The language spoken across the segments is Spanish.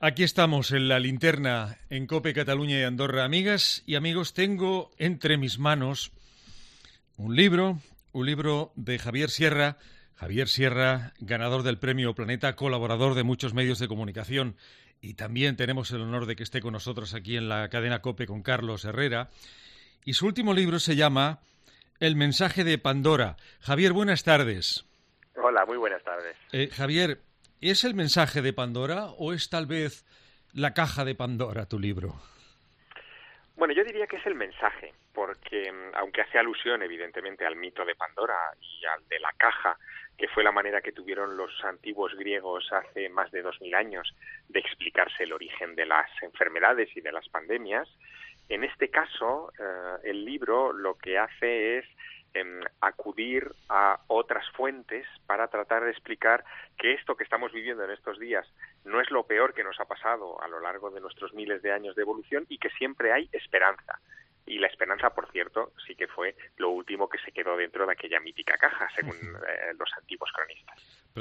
Aquí estamos en la linterna en COPE Cataluña y Andorra. Amigas y amigos, tengo entre mis manos un libro de Javier Sierra. Javier Sierra, ganador del Premio Planeta, colaborador de muchos medios de comunicación, y también tenemos el honor de que esté con nosotros aquí en la cadena COPE con Carlos Herrera. Y su último libro se llama El mensaje de Pandora. Javier, buenas tardes. Hola, muy buenas tardes. Javier, ¿es el mensaje de Pandora o es tal vez la caja de Pandora tu libro? Bueno, yo diría que es el mensaje, porque aunque hace alusión evidentemente al mito de Pandora y al de la caja, que fue la manera que tuvieron los antiguos griegos hace más de 2000 años de explicarse el origen de las enfermedades y de las pandemias, en este caso el libro lo que hace es acudir a otras fuentes para tratar de explicar que esto que estamos viviendo en estos días no es lo peor que nos ha pasado a lo largo de nuestros miles de años de evolución y que siempre hay esperanza. Y la esperanza, por cierto, sí que fue lo último que se quedó dentro de aquella mítica caja, según los antiguos cronistas.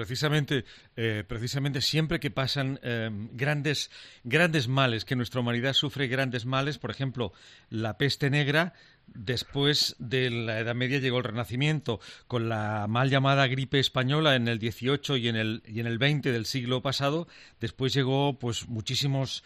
Precisamente siempre que pasan grandes males, que nuestra humanidad sufre grandes males, por ejemplo, la peste negra, después de la Edad Media llegó el Renacimiento, con la mal llamada gripe española en el 18 y en el 20 del siglo pasado. Después llegó pues muchísimos,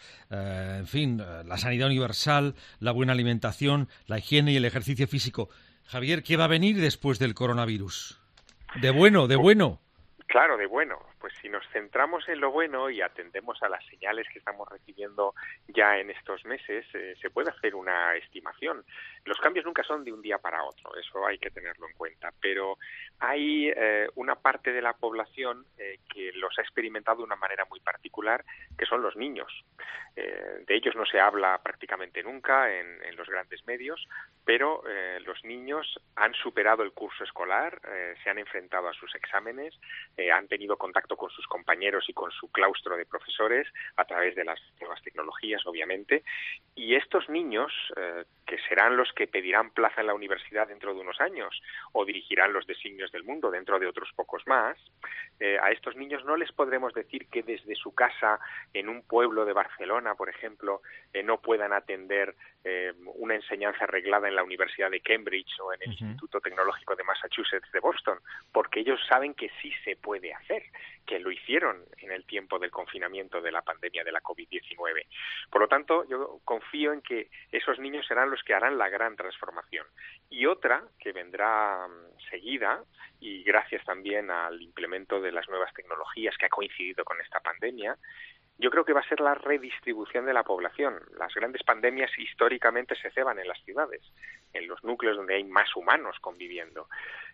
la sanidad universal, la buena alimentación, la higiene y el ejercicio físico. Javier, ¿qué va a venir después del coronavirus? De bueno. Claro, de bueno. Pues si nos centramos en lo bueno y atendemos a las señales que estamos recibiendo ya en estos meses, se puede hacer una estimación. Los cambios nunca son de un día para otro, eso hay que tenerlo en cuenta, pero hay una parte de la población que los ha experimentado de una manera muy particular, que son los niños. De ellos no se habla prácticamente nunca en los grandes medios, pero los niños han superado el curso escolar, se han enfrentado a sus exámenes, han tenido contacto con sus compañeros y con su claustro de profesores a través de las nuevas tecnologías, obviamente, y estos niños, que serán los que pedirán plaza en la universidad dentro de unos años o dirigirán los designios del mundo dentro de otros pocos más, a estos niños no les podremos decir que desde su casa en un pueblo de Barcelona, por ejemplo, no puedan atender una enseñanza reglada en la Universidad de Cambridge o en el Instituto Tecnológico de Massachusetts de Boston, porque ellos saben que sí se puede hacer, que lo hicieron en el tiempo del confinamiento de la pandemia de la COVID-19. Por lo tanto, yo confío en que esos niños serán los que harán la gran transformación. Y otra que vendrá seguida, y gracias también al implemento de las nuevas tecnologías que ha coincidido con esta pandemia, yo creo que va a ser la redistribución de la población. Las grandes pandemias históricamente se ceban en las ciudades, en los núcleos donde hay más humanos conviviendo.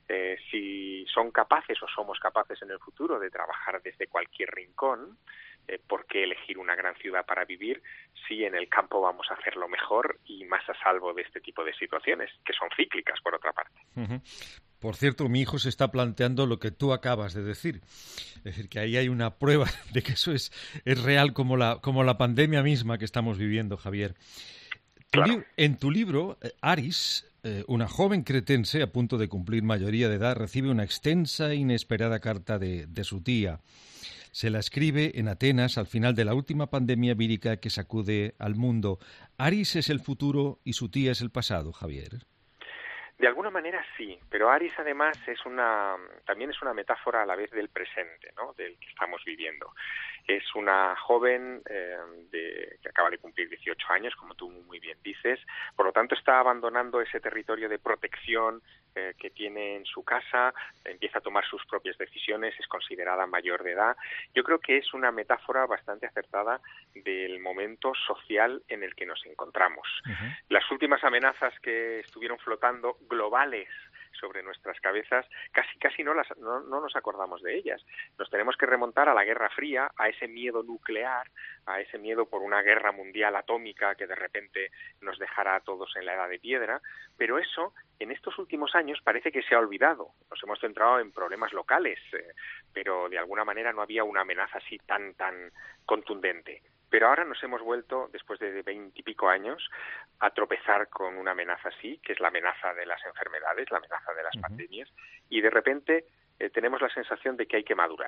Si son capaces o somos capaces en el futuro de trabajar desde cualquier rincón, ¿por qué elegir una gran ciudad para vivir si en el campo vamos a hacerlo mejor y más a salvo de este tipo de situaciones, que son cíclicas, por otra parte? Por cierto, mi hijo se está planteando lo que tú acabas de decir. Es decir, que ahí hay una prueba de que eso es real como la pandemia misma que estamos viviendo, Javier. Claro. En tu libro, Aris, una joven cretense a punto de cumplir mayoría de edad, recibe una extensa e inesperada carta de su tía. Se la escribe en Atenas al final de la última pandemia vírica que sacude al mundo. ¿Aris es el futuro y su tía es el pasado, Javier? De alguna manera sí, pero Aris además también es una metáfora a la vez del presente, ¿no?, del que estamos viviendo. Es una joven que acaba de cumplir 18 años, como tú muy bien dices, por lo tanto está abandonando ese territorio de protección que tiene en su casa, empieza a tomar sus propias decisiones, es considerada mayor de edad. Yo creo que es una metáfora bastante acertada del momento social en el que nos encontramos. Las últimas amenazas que estuvieron flotando, globales, sobre nuestras cabezas, casi no nos acordamos de ellas. Nos tenemos que remontar a la Guerra Fría, a ese miedo nuclear, a ese miedo por una guerra mundial atómica que de repente nos dejara a todos en la edad de piedra, pero eso en estos últimos años parece que se ha olvidado. Nos hemos centrado en problemas locales, pero de alguna manera no había una amenaza así tan contundente. Pero ahora nos hemos vuelto, después de 20 y pico años, a tropezar con una amenaza así, que es la amenaza de las enfermedades, la amenaza de las pandemias, y de repente tenemos la sensación de que hay que madurar.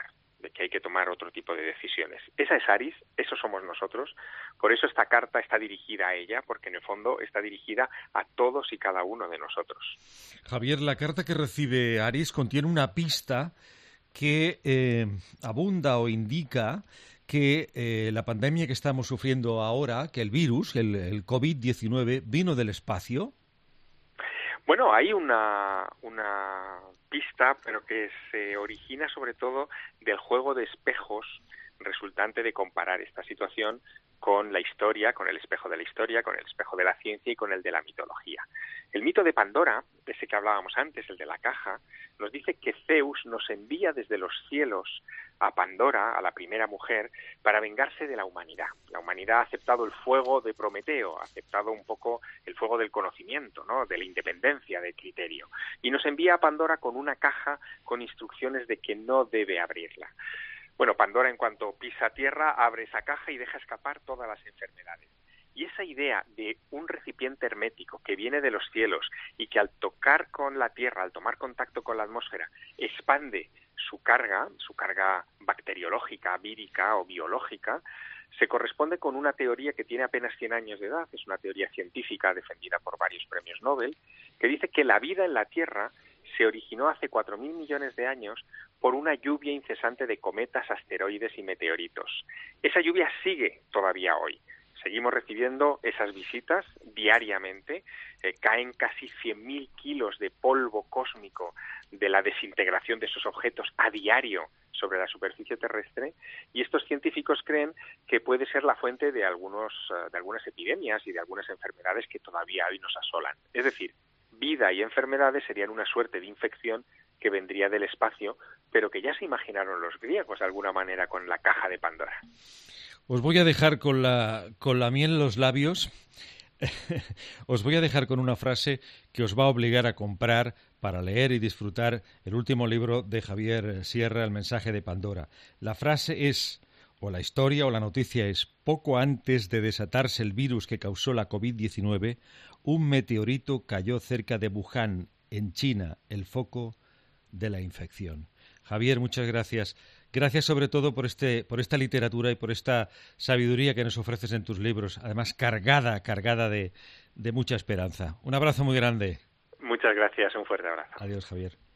de que hay que tomar otro tipo de decisiones. Esa es Aries, eso somos nosotros, por eso esta carta está dirigida a ella, porque en el fondo está dirigida a todos y cada uno de nosotros. Javier, la carta que recibe Aries contiene una pista que abunda o indica que la pandemia que estamos sufriendo ahora, que el virus, el COVID-19, vino del espacio. Bueno, hay una pista, pero que se origina sobre todo del juego de espejos resultante de comparar esta situación con la historia, con el espejo de la historia, con el espejo de la ciencia y con el de la mitología. El mito de Pandora, ese que hablábamos antes, el de la caja, nos dice que Zeus nos envía desde los cielos a Pandora, a la primera mujer, para vengarse de la humanidad. La humanidad ha aceptado el fuego de Prometeo, ha aceptado un poco el fuego del conocimiento, ¿no?, de la independencia de criterio, y nos envía a Pandora con una caja con instrucciones de que no debe abrirla. Bueno, Pandora, en cuanto pisa tierra, abre esa caja y deja escapar todas las enfermedades. Y esa idea de un recipiente hermético que viene de los cielos y que al tocar con la tierra, al tomar contacto con la atmósfera, expande su carga bacteriológica, vírica o biológica, se corresponde con una teoría que tiene apenas 100 años de edad, es una teoría científica defendida por varios premios Nobel, que dice que la vida en la Tierra se originó hace 4.000 millones de años por una lluvia incesante de cometas, asteroides y meteoritos. Esa lluvia sigue todavía hoy. Seguimos recibiendo esas visitas diariamente, caen casi 100.000 kilos de polvo cósmico de la desintegración de esos objetos a diario sobre la superficie terrestre, y estos científicos creen que puede ser la fuente de algunas epidemias y de algunas enfermedades que todavía hoy nos asolan. Es decir, vida y enfermedades serían una suerte de infección que vendría del espacio, pero que ya se imaginaron los griegos de alguna manera con la caja de Pandora. Os voy a dejar con la miel en los labios. Os voy a dejar con una frase que os va a obligar a comprar para leer y disfrutar el último libro de Javier Sierra, El mensaje de Pandora. La frase es, o la historia o la noticia es: poco antes de desatarse el virus que causó la COVID-19, un meteorito cayó cerca de Wuhan, en China, el foco de la infección. Javier, muchas gracias. Gracias sobre todo por esta literatura y por esta sabiduría que nos ofreces en tus libros, además cargada de mucha esperanza. Un abrazo muy grande. Muchas gracias, un fuerte abrazo. Adiós, Javier.